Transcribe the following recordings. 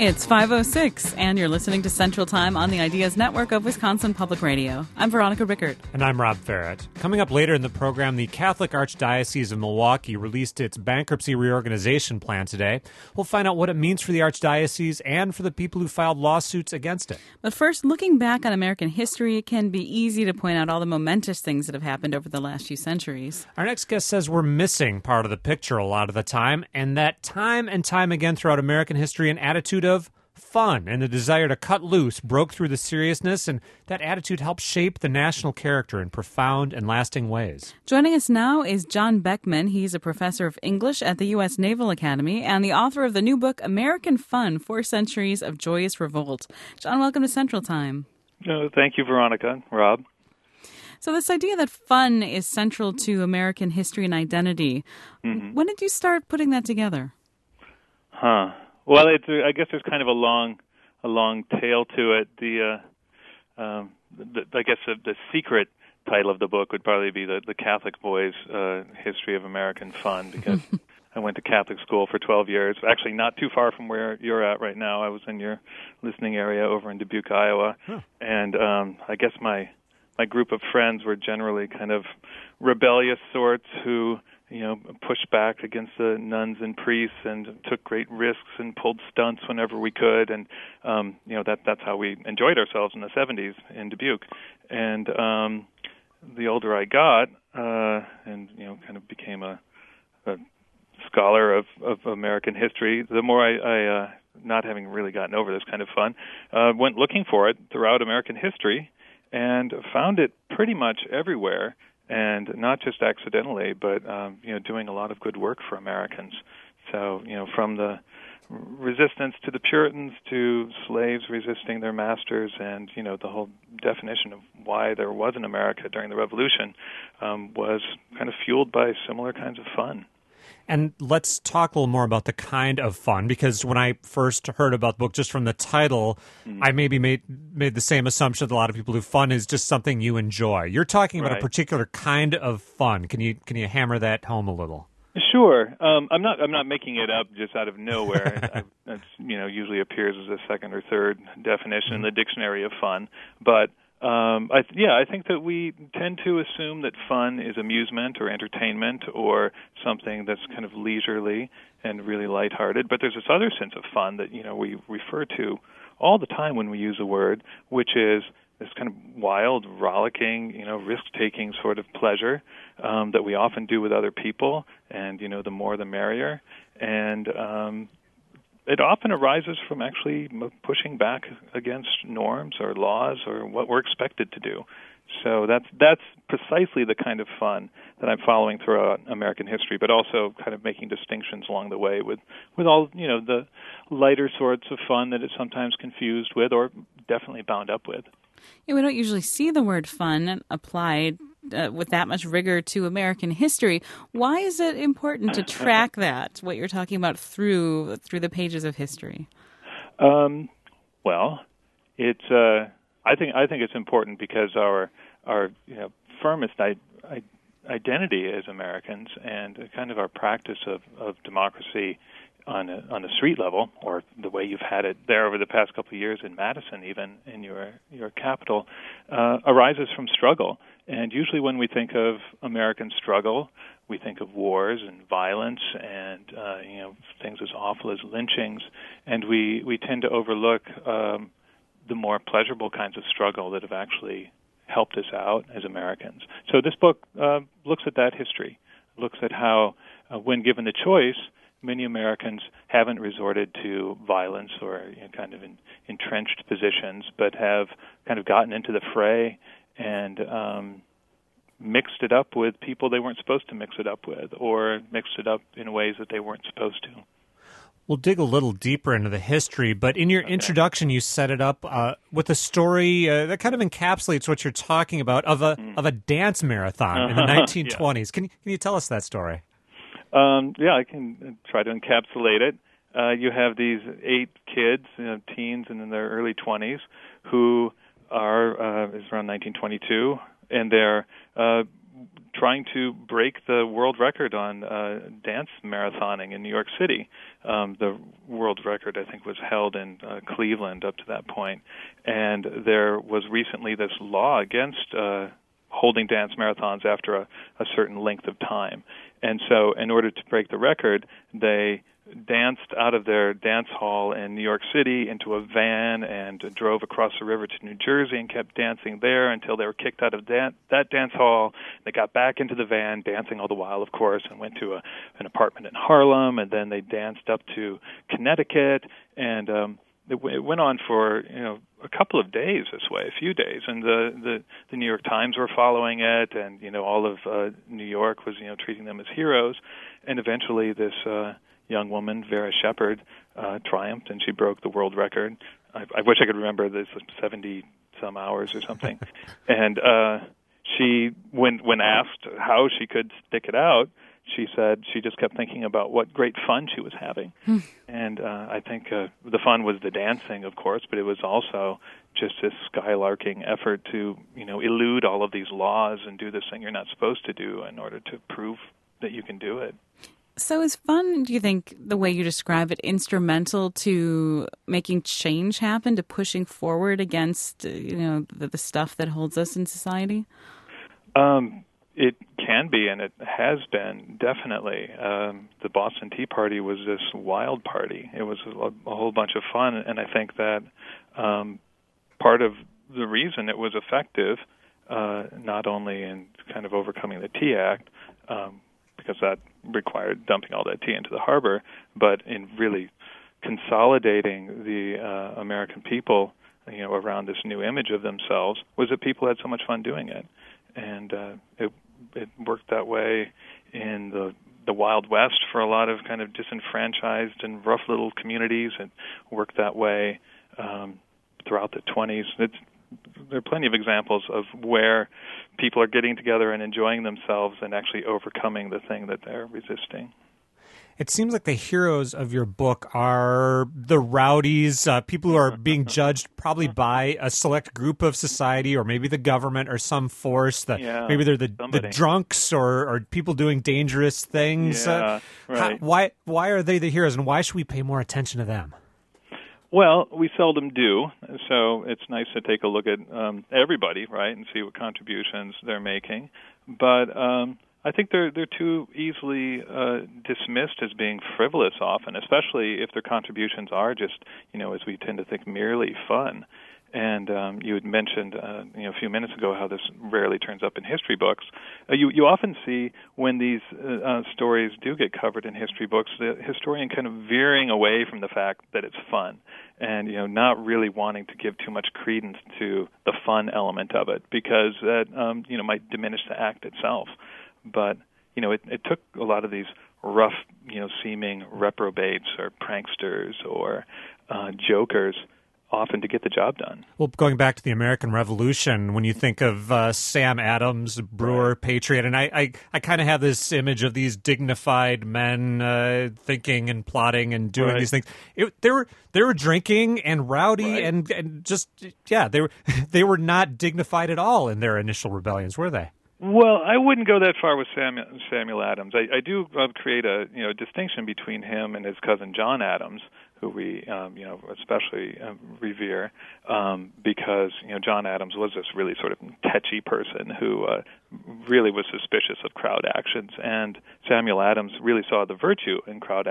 It's 5:06, and you're listening to Central Time on the Ideas Network of Wisconsin Public Radio. I'm Veronica Rickert. And I'm Rob Farrett. Coming up later in the program, the Catholic Archdiocese of Milwaukee released its bankruptcy reorganization plan today. We'll find out what it means for the Archdiocese and for the people who filed lawsuits against it. But first, looking back on American history, it can be easy to point out all the momentous things that have happened over the last few centuries. Our next guest says we're missing part of the picture a lot of the time, and that time and time again throughout American history, an attitude of fun and the desire to cut loose broke through the seriousness, and that attitude helped shape the national character in profound and lasting ways. Joining us now is John Beckman. He's a professor of English at the U.S. Naval Academy and the author of the new book, American Fun, 4 Centuries of Joyous Revolt. John, welcome to Central Time. Thank you, Veronica. Rob. So this idea that fun is central to American history and identity, when did you start putting that together? Well, I guess there's kind of a long tail to it. I guess the secret title of the book would probably be the Catholic Boys' History of American Fun, because I went to Catholic school for 12 years. Actually, not too far from where you're at right now. I was in your listening area over in Dubuque, Iowa, and I guess my group of friends were generally kind of rebellious sorts who pushed back against the nuns and priests and took great risks and pulled stunts whenever we could, and that's how we enjoyed ourselves in the 70s in Dubuque. And the older I got, and kind of became a scholar of American history, the more I not having really gotten over this kind of fun, went looking for it throughout American history and found it pretty much everywhere. And not just accidentally, but doing a lot of good work for Americans. So from the resistance to the Puritans to slaves resisting their masters, and the whole definition of why there was an America during the Revolution was kind of fueled by similar kinds of fun. And let's talk a little more about the kind of fun, because when I first heard about the book, just from the title, I maybe made the same assumption that a lot of people who fun is just something you enjoy. You're talking about a particular kind of fun. Can you hammer that home a little? Sure. I'm not making it up just out of nowhere. It's usually appears as a second or third definition in the dictionary of fun, but I think that we tend to assume that fun is amusement or entertainment or something that's kind of leisurely and really lighthearted. But there's this other sense of fun that we refer to all the time when we use a word, which is this kind of wild, rollicking, risk-taking sort of pleasure that we often do with other people, and the more the merrier. And it often arises from actually pushing back against norms or laws or what we're expected to do. So that's precisely the kind of fun that I'm following throughout American history, but also kind of making distinctions along the way with all the lighter sorts of fun that it's sometimes confused with or definitely bound up with. Yeah, we don't usually see the word fun applied with that much rigor to American history. Why is it important to track that, what you're talking about, through the pages of history? Well, it's I think it's important because our firmest identity as Americans and kind of our practice of democracy on a street level, or the way you've had it there over the past couple of years in Madison, even in your capital, arises from struggle. And usually when we think of American struggle, we think of wars and violence and things as awful as lynchings, and we tend to overlook the more pleasurable kinds of struggle that have actually helped us out as Americans. So this book looks at that history, looks at how, when given the choice, many Americans haven't resorted to violence or kind of entrenched positions, but have kind of gotten into the fray and mixed it up with people they weren't supposed to mix it up with, or mixed it up in ways that they weren't supposed to. We'll dig a little deeper into the history, but in your introduction, you set it up with a story that kind of encapsulates what you're talking about of a dance marathon in the 1920s. Yeah. Can you tell us that story? I can try to encapsulate it. You have these 8 kids, teens and in their early 20s, who are, is around 1922, and they're trying to break the world record on dance marathoning in New York City. The world record, I think, was held in Cleveland up to that point. And there was recently this law against holding dance marathons after a certain length of time. And so in order to break the record, they danced out of their dance hall in New York City into a van and drove across the river to New Jersey and kept dancing there until they were kicked out of that dance hall. They got back into the van, dancing all the while, of course, and went to an apartment in Harlem, and then they danced up to Connecticut, and it went on for a couple of days this way, a few days, and the New York Times were following it, and all of New York was treating them as heroes, and eventually this young woman, Vera Shepard, triumphed, and she broke the world record. I wish I could remember this, 70 some hours or something. And she, when asked how she could stick it out, she said she just kept thinking about what great fun she was having. And I think the fun was the dancing, of course, but it was also just this skylarking effort to, elude all of these laws and do this thing you're not supposed to do in order to prove that you can do it. So is fun, do you think, the way you describe it, instrumental to making change happen, to pushing forward against, the stuff that holds us in society? It can be, and it has been, definitely. The Boston Tea Party was this wild party. It was a whole bunch of fun, and I think that part of the reason it was effective, not only in kind of overcoming the Tea Act, because that required dumping all that tea into the harbor, but in really consolidating the American people, around this new image of themselves, was that people had so much fun doing it. And it worked that way in the Wild West for a lot of kind of disenfranchised and rough little communities. It worked that way throughout the 20s. There are plenty of examples of where people are getting together and enjoying themselves and actually overcoming the thing that they're resisting. It seems like the heroes of your book are the rowdies, people who are being judged probably by a select group of society or maybe the government or some force. Maybe they're the drunks or people doing dangerous things. Right. Why are they the heroes, and why should we pay more attention to them? Well, we seldom do, so it's nice to take a look at everybody, right, and see what contributions they're making. But I think they're too easily dismissed as being frivolous often, especially if their contributions are just, as we tend to think, merely fun. And you had mentioned, a few minutes ago how this rarely turns up in history books. You often see when these stories do get covered in history books, the historian kind of veering away from the fact that it's fun, and not really wanting to give too much credence to the fun element of it, because that might diminish the act itself. But it took a lot of these rough, seeming reprobates or pranksters or jokers often to get the job done. Well, going back to the American Revolution, when you think of Sam Adams, Brewer, right. Patriot, and I kind of have this image of these dignified men thinking and plotting and doing these things. They were drinking and rowdy and just they were not dignified at all in their initial rebellions, were they? Well, I wouldn't go that far with Samuel Adams. I do create a distinction between him and his cousin John Adams, who we especially revere, because John Adams was this really sort of tetchy person who really was suspicious of crowd actions, and Samuel Adams really saw the virtue in crowd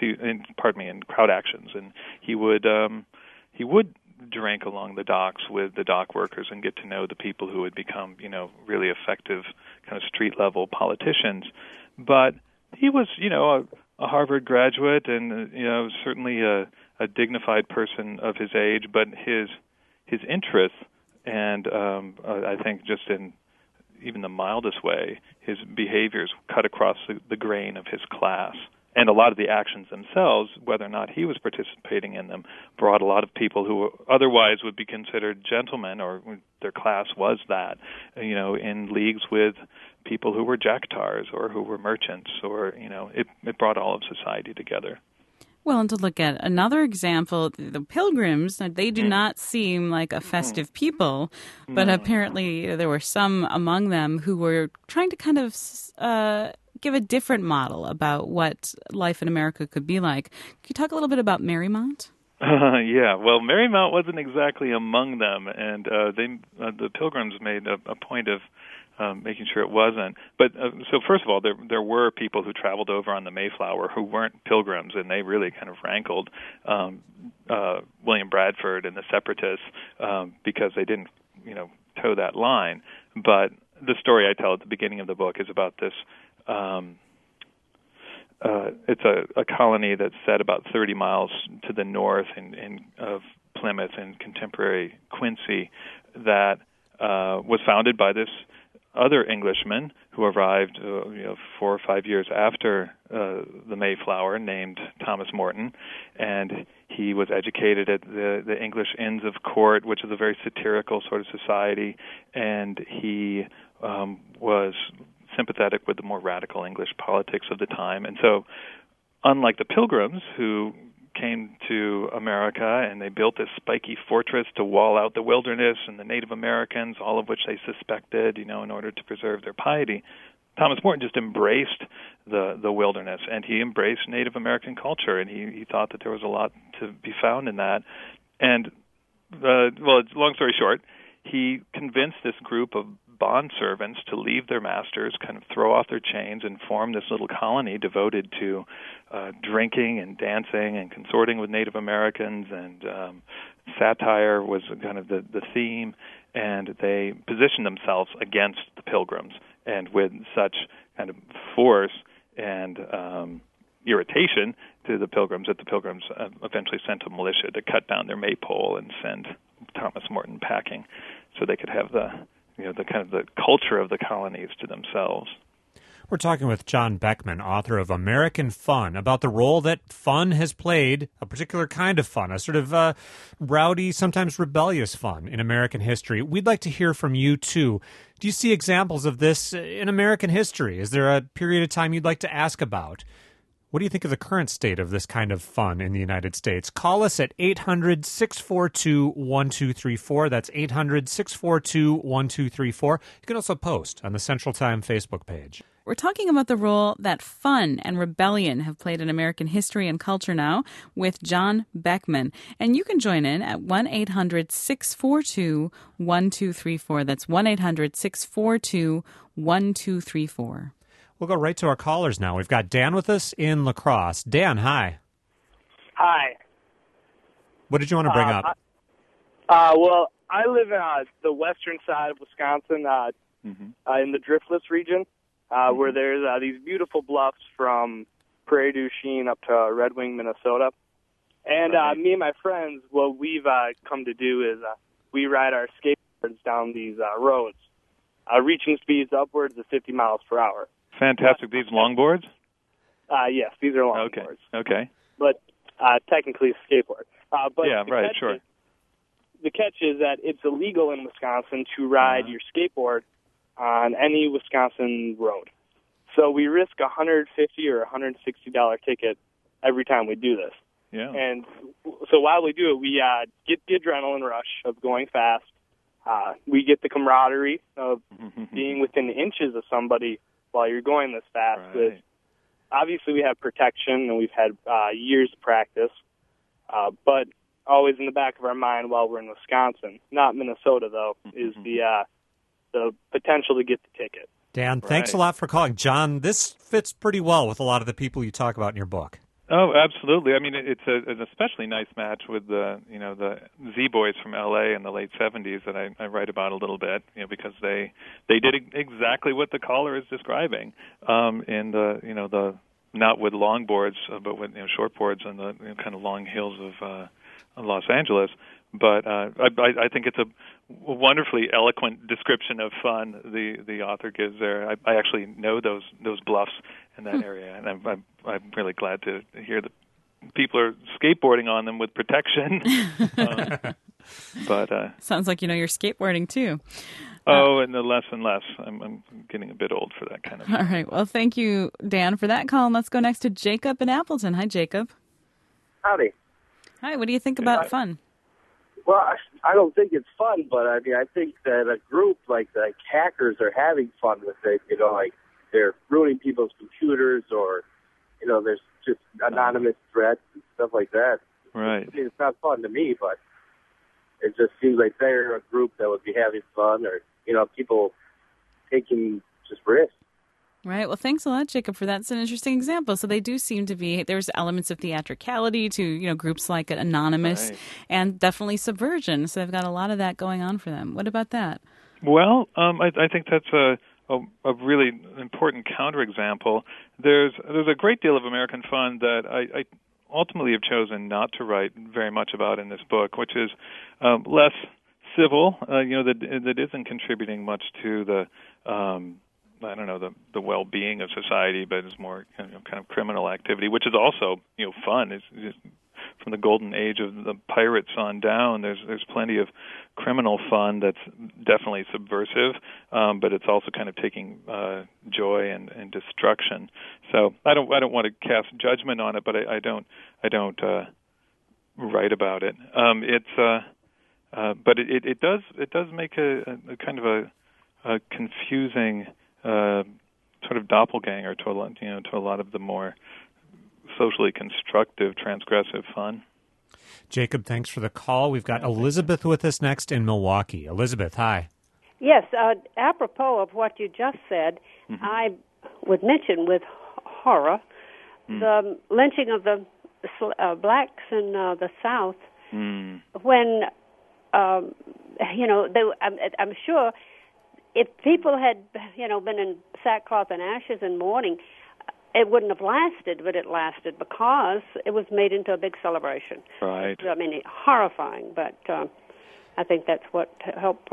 actions, and he would drink along the docks with the dock workers and get to know the people who had become, really effective kind of street-level politicians. But he was, a Harvard graduate and, certainly a dignified person of his age, but his interests and I think just in even the mildest way, his behaviors cut across the grain of his class. And a lot of the actions themselves, whether or not he was participating in them, brought a lot of people who otherwise would be considered gentlemen, or their class was that, in leagues with people who were jacktars or who were merchants, or, it brought all of society together. Well, and to look at another example, the Pilgrims, they do not seem like a festive people, but apparently there were some among them who were trying to kind of give a different model about what life in America could be like. Can you talk a little bit about Marymount? Yeah, well, Marymount wasn't exactly among them, and the Pilgrims made a point of making sure it wasn't. But so first of all, there were people who traveled over on the Mayflower who weren't Pilgrims, and they really kind of rankled William Bradford and the Separatists because they didn't, toe that line. But the story I tell at the beginning of the book is about this. It's a colony that's set about 30 miles to the north of Plymouth in contemporary Quincy that was founded by this other Englishman who arrived 4 or 5 years after the Mayflower, named Thomas Morton, and he was educated at the English Inns of Court, which is a very satirical sort of society, and he was sympathetic with the more radical English politics of the time. And so, unlike the Pilgrims, who came to America and they built this spiky fortress to wall out the wilderness and the Native Americans, all of which they suspected, in order to preserve their piety, Thomas Morton just embraced the wilderness, and he embraced Native American culture, and he thought that there was a lot to be found in that. And, long story short, he convinced this group of bond servants to leave their masters, kind of throw off their chains, and form this little colony devoted to drinking and dancing and consorting with Native Americans, and satire was kind of the theme, and they positioned themselves against the Pilgrims, and with such kind of force and irritation to the Pilgrims that the Pilgrims eventually sent a militia to cut down their maypole and send Thomas Morton packing so they could have the kind of the culture of the colonies to themselves. We're talking with John Beckman, author of American Fun, about the role that fun has played, a particular kind of fun, a sort of rowdy, sometimes rebellious fun in American history. We'd like to hear from you, too. Do you see examples of this in American history? Is there a period of time you'd like to ask about? What do you think of the current state of this kind of fun in the United States? Call us at 800-642-1234. That's 800-642-1234. You can also post on the Central Time Facebook page. We're talking about the role that fun and rebellion have played in American history and culture now with John Beckman. And you can join in at 1-800-642-1234. That's 1-800-642-1234. We'll go right to our callers now. We've got Dan with us in La Crosse. Dan, hi. Hi. What did you want to bring up? Well, I live in the western side of Wisconsin, in the Driftless region, where there's these beautiful bluffs from Prairie du Chien up to Red Wing, Minnesota. And me and my friends, what we've come to do is we ride our skateboards down these roads, reaching speeds upwards of 50 miles per hour. Fantastic. These longboards? Yes, these are longboards. Okay. But technically a skateboard. But yeah, right, sure. The catch is that it's illegal in Wisconsin to ride your skateboard on any Wisconsin road. So we risk a $150 or $160 ticket every time we do this. Yeah. And so while we do it, we get the adrenaline rush of going fast. We get the camaraderie of being within inches of somebody while you're going this fast. Right. Obviously, we have protection, and we've had years of practice, but always in the back of our mind while we're in Wisconsin, not Minnesota, though, is the potential to get the ticket. Dan, thanks a lot for calling. John, this fits pretty well with a lot of the people you talk about in your book. Oh, absolutely. I mean, it's an especially nice match with the Z-Boys from L.A. in the late 70s that I write about a little bit, because they did exactly what the caller is describing in the not with longboards, but with shortboards on the kind of long hills of Los Angeles. But I think it's a wonderfully eloquent description of fun the author gives there. I actually know those bluffs in that area, and I'm really glad to hear that people are skateboarding on them with protection. But sounds like you're skateboarding too. And the less and less. I'm getting a bit old for that kind of thing. All right. Well, thank you, Dan, for that call. And let's go next to Jacob in Appleton. Hi, Jacob. Howdy. Hi, what do you think about fun? Well, I don't think it's fun, but I mean, I think that a group like hackers are having fun with it. You know, like they're ruining people's computers, or you know, there's just anonymous threats and stuff like that. Right. I mean, it's not fun to me, but it just seems like they're a group that would be having fun, or you know, people taking just risks. Right. Well, thanks a lot, Jacob, for that. It's an interesting example. So they do seem to be, there's elements of theatricality to, you know, groups like Anonymous, right. and definitely subversion. So they've got a lot of that going on for them. What about that? Well, I think that's a really important counterexample. There's a great deal of American fun that I ultimately have chosen not to write very much about in this book, which is less civil, you know, that isn't contributing much to the I don't know, the well-being of society, but is more kind of criminal activity, which is also, you know, fun. It's from the golden age of the pirates on down. There's plenty of criminal fun that's definitely subversive, but it's also kind of taking joy and destruction. So I don't want to cast judgment on it, but I don't write about it. But it does make a kind of a confusing sort of doppelganger to a lot of the more socially constructive, transgressive fun. Jacob, thanks for the call. We've got Elizabeth with us next in Milwaukee. Elizabeth, hi. Yes, apropos of what you just said, I would mention with horror the lynching of the blacks in the South when, you know, I'm sure if people had, you know, been in sackcloth and ashes and mourning, it wouldn't have lasted, but it lasted because it was made into a big celebration. Right. I mean, horrifying, but I think that's what helped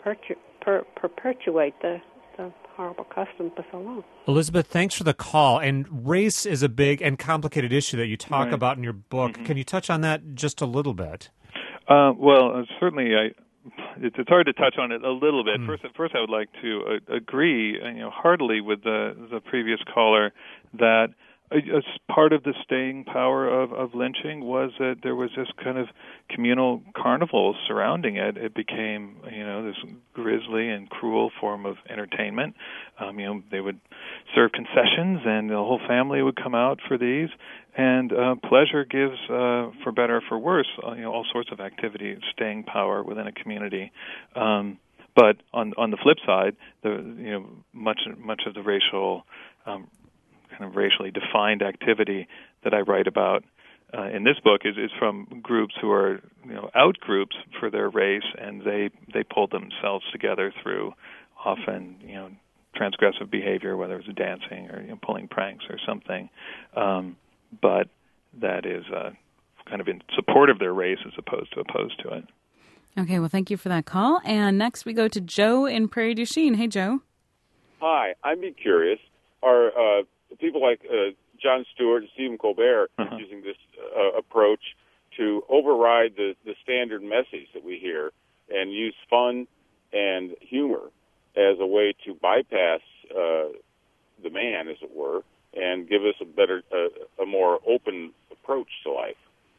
perpetuate the horrible custom for so long. Elizabeth, thanks for the call. And race is a big and complicated issue that you talk about in your book. Can you touch on that just a little bit? Well, certainly it's hard to touch on it a little bit. First, I would like to agree, heartily with the previous caller that part of the staying power of lynching was that there was this kind of communal carnival surrounding it. It became, this grisly and cruel form of entertainment. They would serve concessions, and the whole family would come out for these. And pleasure gives, for better or for worse, all sorts of activity, staying power within a community. But on the flip side, much of the racial kind of racially defined activity that I write about in this book is from groups who are out groups for their race, and they pulled themselves together through often transgressive behavior, whether it's dancing or pulling pranks or something, but that is kind of in support of their race as opposed to it. Okay, well, thank you for that call. And next we go to Joe in Prairie du Chien. Hey, Joe. Hi, I'd be curious, are people like Jon Stewart and Stephen Colbert using this approach to override the standard message that we hear and use fun and humor as a way to bypass the man, as it were, and give us a more open approach to life?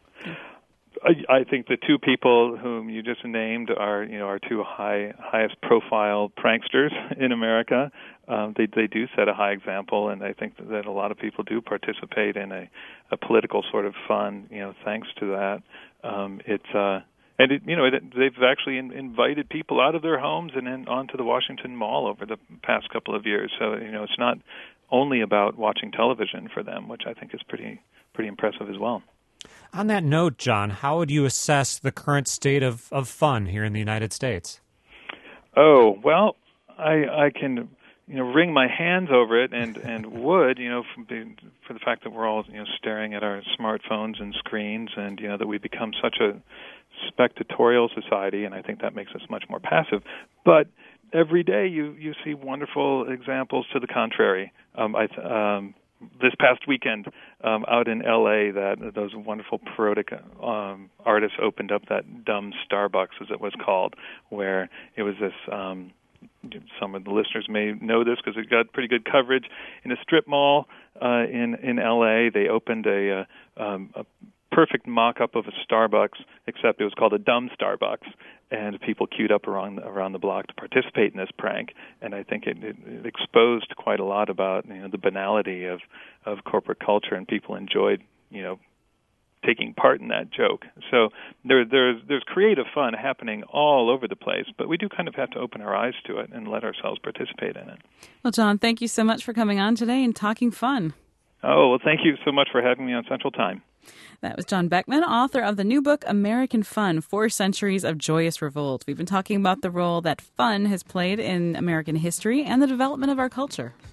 I think the two people whom you just named are, our two highest profile pranksters in America. They do set a high example, and I think that a lot of people do participate in a political sort of fun, thanks to that. They've actually invited people out of their homes and then onto the Washington Mall over the past couple of years. So, it's not only about watching television for them, which I think is pretty impressive as well. On that note, John, how would you assess the current state of fun here in the United States? Oh, well, I can wring my hands over it and would, for the fact that we're all staring at our smartphones and screens, and that we become such a spectatorial society, and I think that makes us much more passive. But every day you see wonderful examples to the contrary. This past weekend, out in L.A., that those wonderful parodic artists opened up that dumb Starbucks, as it was called, where it was this. Some of the listeners may know this because it got pretty good coverage in a strip mall in L.A. They opened a perfect mock-up of a Starbucks, except it was called a dumb Starbucks, and people queued up around the block to participate in this prank. And I think it exposed quite a lot about the banality of corporate culture, and people enjoyed taking part in that joke. So there's creative fun happening all over the place, but we do kind of have to open our eyes to it and let ourselves participate in it. Well, John, thank you so much for coming on today and talking fun. Oh, well, thank you so much for having me on Central Time. That was John Beckman, author of the new book, American Fun, 4 Centuries of Joyous Revolt. We've been talking about the role that fun has played in American history and the development of our culture.